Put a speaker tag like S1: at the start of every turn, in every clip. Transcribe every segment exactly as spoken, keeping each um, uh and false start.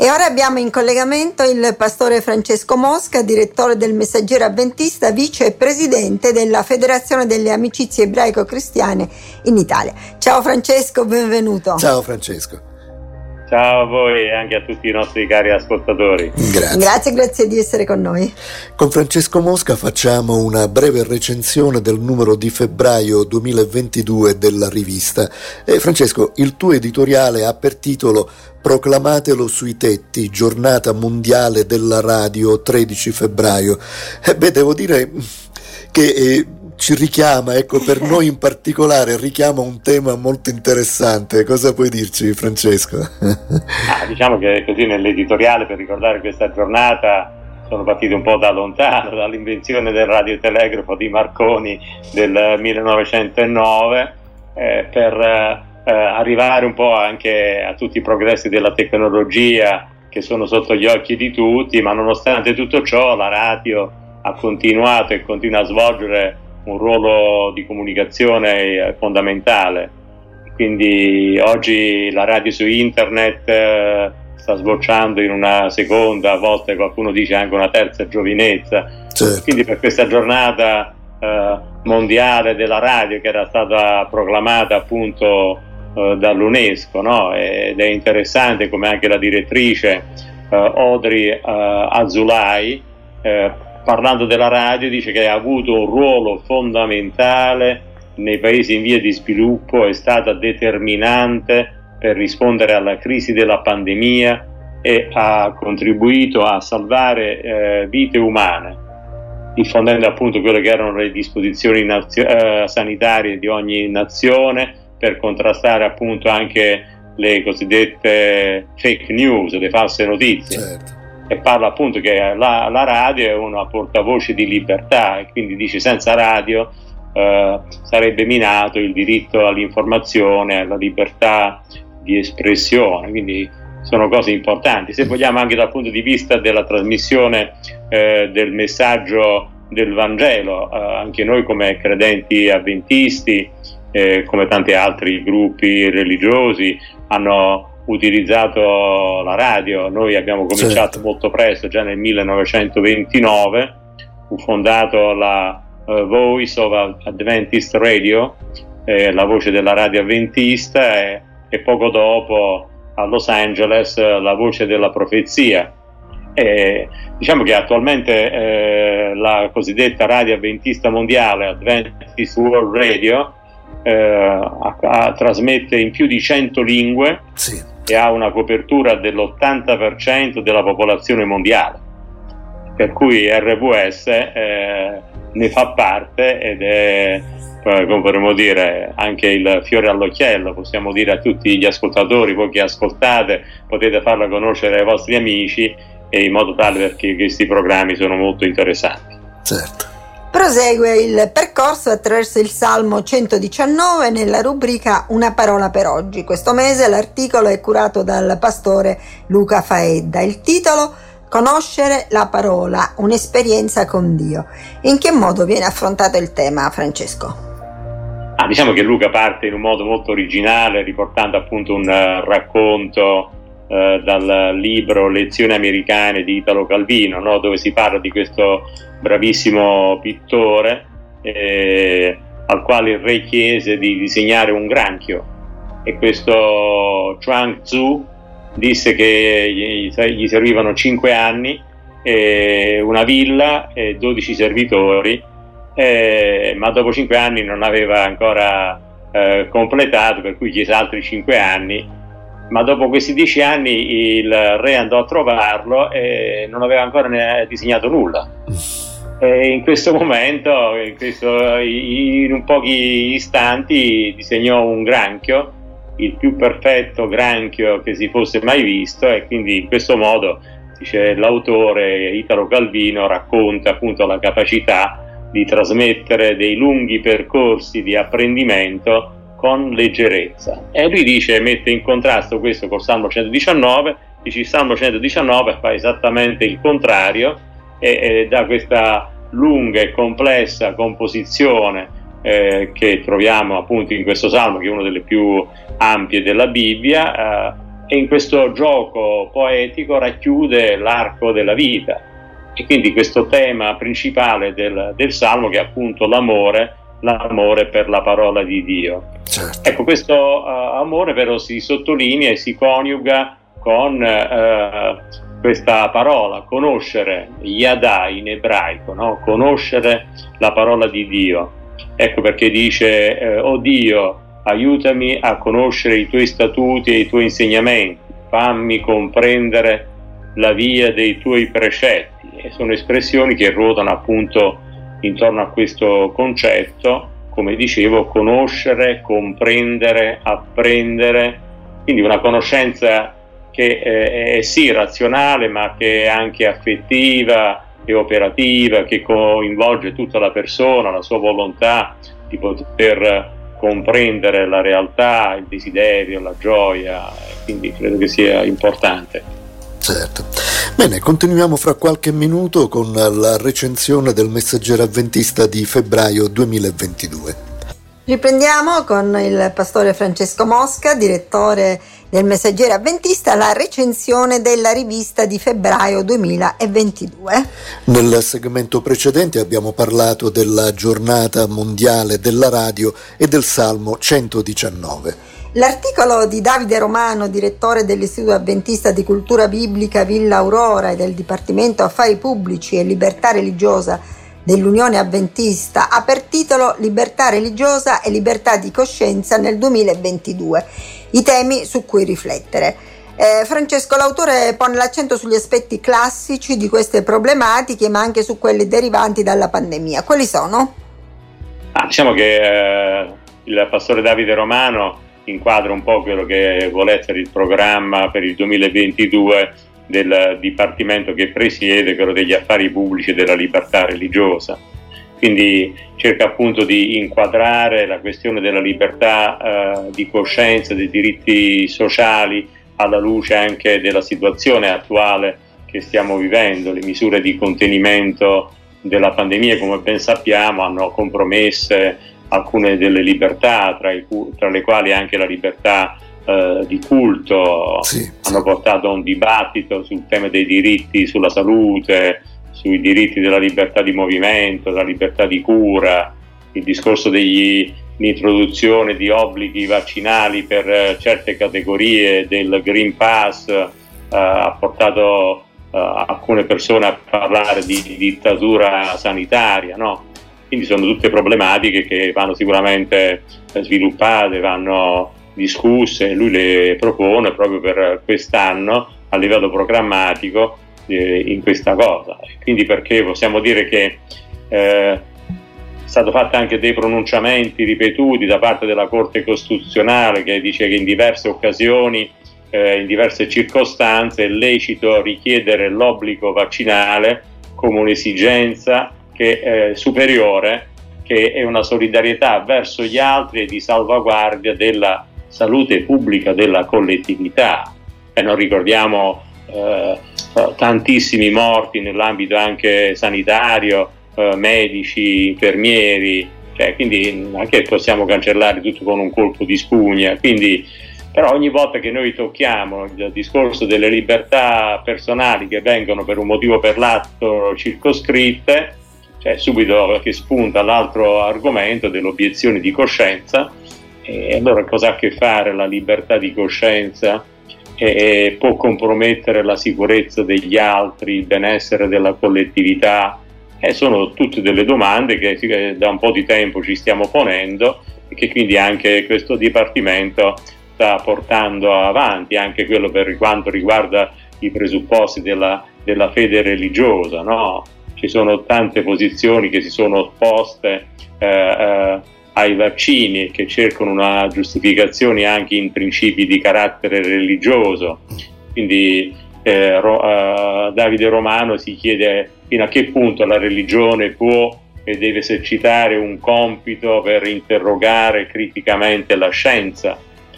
S1: E ora abbiamo in collegamento il pastore Francesco Mosca, direttore del Messaggero Adventista, vicepresidente della Federazione delle Amicizie Ebraico-Cristiane in Italia. Ciao Francesco, benvenuto.
S2: Ciao Francesco.
S3: Ciao a voi e anche a tutti i nostri cari ascoltatori.
S2: Grazie.
S1: Grazie, grazie di essere con noi.
S2: Con Francesco Mosca facciamo una breve recensione del numero di febbraio duemilaventidue della rivista. E Francesco, il tuo editoriale ha per titolo "Proclamatelo sui tetti, giornata mondiale della radio, tredici febbraio". E beh, devo dire che eh, ci richiama, ecco, per noi in particolare, richiama un tema molto interessante. Cosa puoi dirci, Francesco?
S3: Ah, diciamo che così nell'editoriale, per ricordare questa giornata, sono partito un po' da lontano, dall'invenzione del radiotelegrafo di Marconi del millenovecentonove, eh, per eh, arrivare un po' anche a tutti i progressi della tecnologia che sono sotto gli occhi di tutti, ma nonostante tutto ciò la radio ha continuato e continua a svolgere un ruolo di comunicazione fondamentale. Quindi oggi la radio su internet eh, sta sbocciando in una seconda, a volte qualcuno dice anche una terza giovinezza.
S2: Certo.
S3: Quindi per questa giornata eh, mondiale della radio, che era stata proclamata appunto eh, dall'UNESCO, no? Ed è interessante come anche la direttrice eh, Audrey eh, Azoulay, eh, parlando della radio, dice che ha avuto un ruolo fondamentale nei paesi in via di sviluppo, è stata determinante per rispondere alla crisi della pandemia e ha contribuito a salvare eh, vite umane, diffondendo appunto quelle che erano le disposizioni nazio- eh, sanitarie di ogni nazione per contrastare appunto anche le cosiddette fake news, le false notizie.
S2: Certo.
S3: E parla appunto che la, la radio è una portavoce di libertà, e quindi dice senza radio eh, sarebbe minato il diritto all'informazione, alla libertà di espressione, quindi sono cose importanti. Se vogliamo anche dal punto di vista della trasmissione eh, del messaggio del Vangelo, eh, anche noi come credenti avventisti, eh, come tanti altri gruppi religiosi, hanno utilizzato la radio. Noi abbiamo cominciato
S2: certo.
S3: molto presto, già nel millenovecentoventinove fu fondato la uh, Voice of Adventist Radio, eh, la voce della radio avventista, e, e poco dopo a Los Angeles la voce della profezia. E diciamo che attualmente eh, la cosiddetta radio avventista mondiale, Adventist World Radio, eh, a, a, trasmette in più di cento lingue,
S2: Sì.
S3: e ha una copertura dell'ottanta per cento della popolazione mondiale, per cui R V S eh, ne fa parte ed è, come potremmo dire, anche il fiore all'occhiello. Possiamo dire a tutti gli ascoltatori, voi che ascoltate, potete farla conoscere ai vostri amici, e in modo tale perché questi programmi sono molto interessanti.
S2: Certo.
S1: Prosegue il percorso attraverso il Salmo centodiciannove nella rubrica Una parola per oggi. Questo mese l'articolo è curato dal pastore Luca Faedda. Il titolo: Conoscere la parola, un'esperienza con Dio. In che modo viene affrontato il tema, Francesco?
S3: Ah, diciamo che Luca parte in un modo molto originale, riportando appunto un uh, racconto uh, dal libro Lezioni americane di Italo Calvino, no? Dove si parla di questo bravissimo pittore eh, al quale il re chiese di disegnare un granchio, e questo Chuang Tzu disse che gli, gli servivano cinque anni, eh, una villa e dodici servitori, eh, ma dopo cinque anni non aveva ancora eh, completato, per cui chiese altri cinque anni, ma dopo questi dieci anni il re andò a trovarlo e non aveva ancora ne disegnato nulla. E in questo momento, in, questo, in un pochi istanti, disegnò un granchio, il più perfetto granchio che si fosse mai visto, e quindi in questo modo, dice l'autore Italo Calvino, racconta appunto la capacità di trasmettere dei lunghi percorsi di apprendimento con leggerezza. E lui dice, mette in contrasto questo col Salmo centodiciannove, dice il Salmo centodiciannove fa esattamente il contrario, e, e da questa lunga e complessa composizione eh, che troviamo appunto in questo Salmo, che è una delle più ampie della Bibbia, eh, e in questo gioco poetico racchiude l'arco della vita, e quindi questo tema principale del, del Salmo, che è appunto l'amore, l'amore per la parola di Dio.
S2: Certo.
S3: Ecco, questo uh, amore però si sottolinea e si coniuga con uh, questa parola, conoscere, Yadà in ebraico, no? Conoscere la parola di Dio. Ecco perché dice, eh, oh Dio, aiutami a conoscere i tuoi statuti e i tuoi insegnamenti, fammi comprendere la via dei tuoi precetti. E sono espressioni che ruotano appunto intorno a questo concetto, come dicevo, conoscere, comprendere, apprendere, quindi una conoscenza che eh, è sì razionale, ma che è anche affettiva e operativa, che coinvolge tutta la persona, la sua volontà di poter comprendere la realtà, il desiderio, la gioia, quindi credo che sia importante.
S2: Certo. Bene, continuiamo fra qualche minuto con la recensione del Messaggero Avventista di febbraio duemilaventidue.
S1: Riprendiamo con il pastore Francesco Mosca, direttore del Messaggero Avventista, la recensione della rivista di febbraio duemilaventidue.
S2: Nel segmento precedente abbiamo parlato della giornata mondiale della radio e del Salmo centodiciannove.
S1: L'articolo di Davide Romano, direttore dell'Istituto Adventista di Cultura Biblica Villa Aurora e del Dipartimento Affari Pubblici e Libertà Religiosa dell'Unione Adventista, ha per titolo Libertà religiosa e libertà di coscienza nel duemilaventidue, i temi su cui riflettere. Eh, Francesco, l'autore pone l'accento sugli aspetti classici di queste problematiche, ma anche su quelli derivanti dalla pandemia. Quali sono?
S3: Ah, diciamo che eh, il pastore Davide Romano inquadra un po' quello che vuole essere il programma per il duemilaventidue del Dipartimento che presiede, quello degli affari pubblici e della libertà religiosa. Quindi cerca appunto di inquadrare la questione della libertà eh, di coscienza, dei diritti sociali, alla luce anche della situazione attuale che stiamo vivendo. Le misure di contenimento della pandemia, come ben sappiamo, hanno compromesse alcune delle libertà, tra, i, tra le quali anche la libertà eh, di culto,
S2: sì,
S3: hanno
S2: sì.
S3: portato a un dibattito sul tema dei diritti sulla salute, sui diritti della libertà di movimento, della libertà di cura, il discorso dell'introduzione di obblighi vaccinali per eh, certe categorie del Green Pass eh, ha portato eh, alcune persone a parlare di dittatura sanitaria, no? Quindi sono tutte problematiche che vanno sicuramente sviluppate, vanno discusse, lui le propone proprio per quest'anno a livello programmatico eh, in questa cosa. Quindi perché possiamo dire che eh, è stato fatto anche dei pronunciamenti ripetuti da parte della Corte Costituzionale, che dice che in diverse occasioni, eh, in diverse circostanze è lecito richiedere l'obbligo vaccinale come un'esigenza che è superiore, che è una solidarietà verso gli altri e di salvaguardia della salute pubblica della collettività. E non ricordiamo eh, tantissimi morti nell'ambito anche sanitario, eh, medici, infermieri, cioè, quindi non è che possiamo cancellare tutto con un colpo di spugna. Quindi, però ogni volta che noi tocchiamo il discorso delle libertà personali che vengono per un motivo o per l'altro circoscritte, cioè subito che spunta l'altro argomento dell'obiezione di coscienza. E allora cosa ha a che fare la libertà di coscienza? E può compromettere la sicurezza degli altri, il benessere della collettività? E sono tutte delle domande che da un po' di tempo ci stiamo ponendo e che quindi anche questo Dipartimento sta portando avanti, anche quello per quanto riguarda i presupposti della, della fede religiosa, no? Ci sono tante posizioni che si sono opposte eh, eh, ai vaccini e che cercano una giustificazione anche in principi di carattere religioso. Quindi eh, Ro, eh, Davide Romano si chiede fino a che punto la religione può e deve esercitare un compito per interrogare criticamente la scienza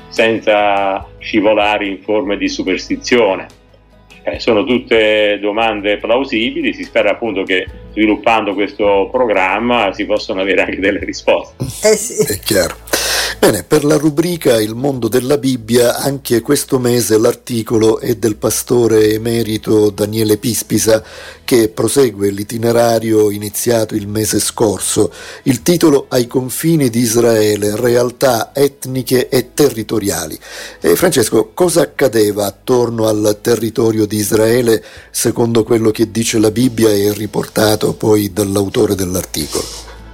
S3: senza scivolare in forme di superstizione. Eh, sono tutte domande plausibili, si spera appunto che sviluppando questo programma si possano avere anche delle risposte.
S1: Eh sì.
S2: È chiaro. Bene, per la rubrica Il mondo della Bibbia, anche questo mese l'articolo è del pastore emerito Daniele Pispisa, che prosegue l'itinerario iniziato il mese scorso. Il titolo Ai confini di Israele, realtà etniche e territoriali. E Francesco, cosa accadeva attorno al territorio di Israele secondo quello che dice la Bibbia e riportato poi dall'autore dell'articolo?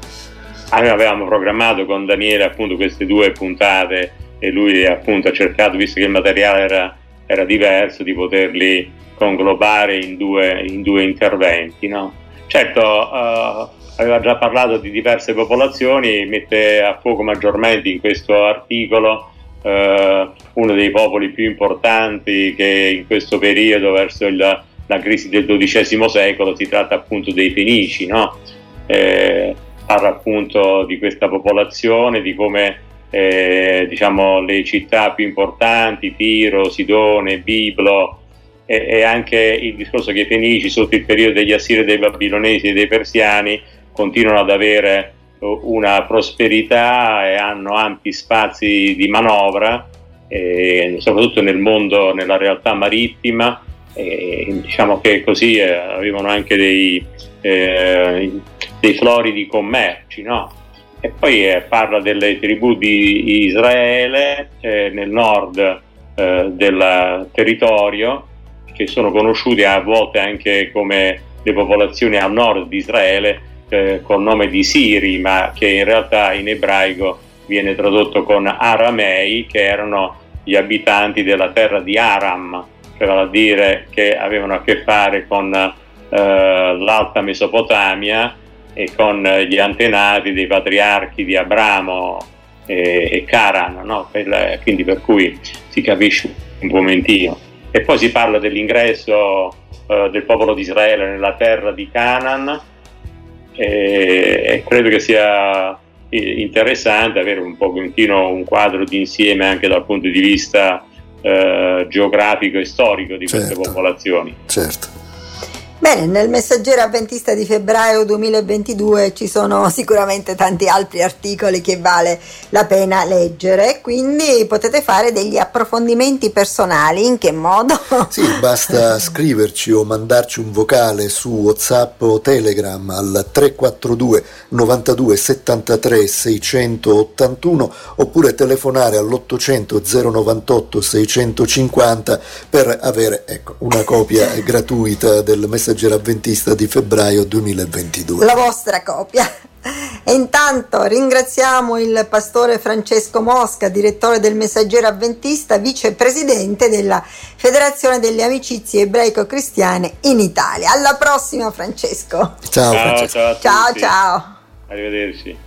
S3: Noi avevamo programmato con Daniele appunto queste due puntate e lui appunto ha cercato, visto che il materiale era, era diverso, di poterli conglobare in due, in due interventi, no? Certo, uh, aveva già parlato di diverse popolazioni, mette a fuoco maggiormente in questo articolo uh, uno dei popoli più importanti che in questo periodo, verso il, la crisi del dodicesimo secolo, si tratta appunto dei Fenici, no? Eh, parla appunto di questa popolazione, di come eh, diciamo le città più importanti, Tiro, Sidone, Biblo, e, e anche il discorso che i Fenici sotto il periodo degli Assiri, dei Babilonesi e dei Persiani continuano ad avere una prosperità e hanno ampi spazi di manovra, eh, soprattutto nel mondo, nella realtà marittima, e diciamo che così eh, avevano anche dei eh, dei floridi commerci, no? E poi eh, parla delle tribù di Israele eh, nel nord eh, del territorio, che sono conosciute a volte anche come le popolazioni al nord di Israele eh, col nome di Siri, ma che in realtà in ebraico viene tradotto con Aramei, che erano gli abitanti della terra di Aram, cioè vale a dire che avevano a che fare con eh, l'Alta Mesopotamia e con gli antenati dei patriarchi di Abramo e, e Caran, no? Per, quindi per cui si capisce un momentino. E poi si parla dell'ingresso eh, del popolo di Israele nella terra di Canaan, e, e credo che sia interessante avere un pochettino un quadro di insieme anche dal punto di vista eh, geografico e storico di queste
S2: certo,
S3: popolazioni.
S2: Certo.
S1: Bene, nel Messaggero Avventista di febbraio duemilaventidue ci sono sicuramente tanti altri articoli che vale la pena leggere, quindi potete fare degli approfondimenti personali. In che modo?
S2: Sì, basta scriverci o mandarci un vocale su WhatsApp o Telegram al tre quattro due novantadue settantatré seicentottantuno oppure telefonare all'ottocento zero novantotto seicentocinquanta per avere ecco, una copia gratuita del Messaggero Avventista di febbraio duemilaventidue.
S1: La vostra copia. E intanto ringraziamo il pastore Francesco Mosca, direttore del Messaggero Avventista, vicepresidente della Federazione delle Amicizie Ebraico-Cristiane in Italia. Alla prossima, Francesco.
S2: Ciao,
S3: ciao
S2: Francesco.
S3: Ciao,
S1: ciao, ciao.
S3: Arrivederci.